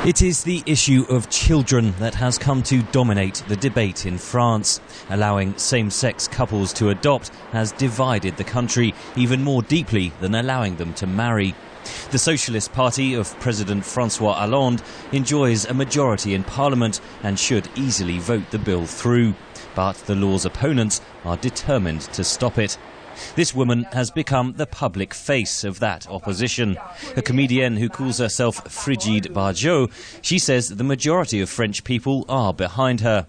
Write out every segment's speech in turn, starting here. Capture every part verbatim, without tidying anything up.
It is the issue of children that has come to dominate the debate in France. Allowing same-sex couples to adopt has divided the country even more deeply than allowing them to marry. The Socialist Party of President François Hollande enjoys a majority in Parliament and should easily vote the bill through. But the law's opponents are determined to stop it. This woman has become the public face of that opposition. A comedienne who calls herself Frigide Bardot, she says the majority of French people are behind her.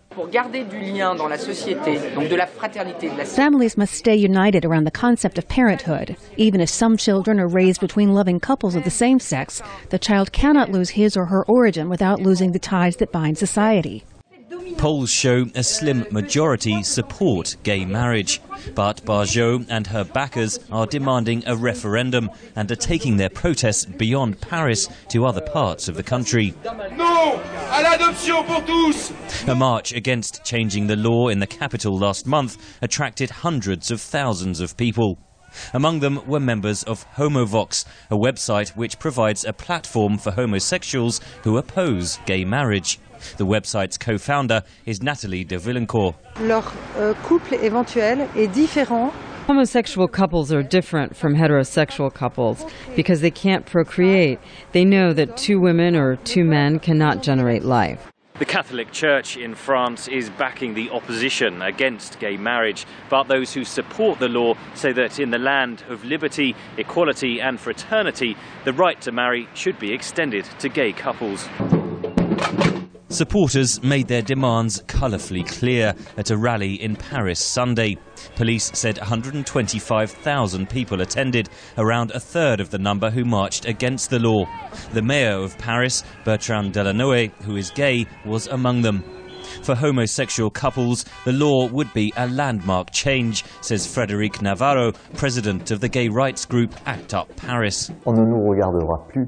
Families must stay united around the concept of parenthood. Even if some children are raised between loving couples of the same sex, the child cannot lose his or her origin without losing the ties that bind society. Polls show a slim majority support gay marriage, but Bardot and her backers are demanding a referendum and are taking their protests beyond Paris to other parts of the country. No à l'adoption pour tous! A march against changing the law in the capital last month attracted hundreds of thousands of people. Among them were members of Homovox, a website which provides a platform for homosexuals who oppose gay marriage. The website's co-founder is Nathalie de Villencourt. Leur euh, couple éventuel est différent. Homosexual couples are different from heterosexual couples because they can't procreate. They know that two women or two men cannot generate life. The Catholic Church in France is backing the opposition against gay marriage, but those who support the law say that in the land of liberty, equality and fraternity, the right to marry should be extended to gay couples. Supporters made their demands colourfully clear at a rally in Paris Sunday. Police said one hundred twenty-five thousand people attended, around a third of the number who marched against the law. The mayor of Paris, Bertrand Delanoë, who is gay, was among them. For homosexual couples, the law would be a landmark change, says Frédéric Navarro, president of the gay rights group ACT UP Paris. On ne nous regardera plus.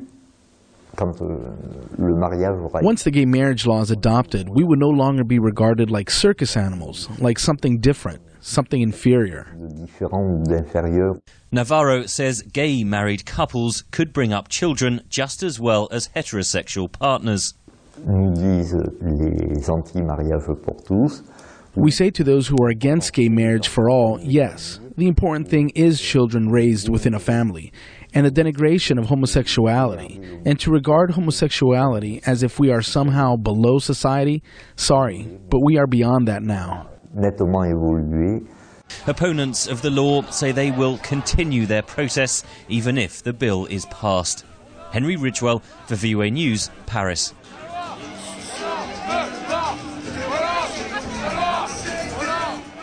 Once the gay marriage law is adopted, we would no longer be regarded like circus animals, like something different, something inferior. Navarro says gay married couples could bring up children just as well as heterosexual partners. We say to those who are against gay marriage for all, yes, the important thing is children raised within a family, and the denigration of homosexuality, and to regard homosexuality as if we are somehow below society, sorry, but we are beyond that now. Opponents of the law say they will continue their protests even if the bill is passed. Henry Ridgewell for V O A News, Paris.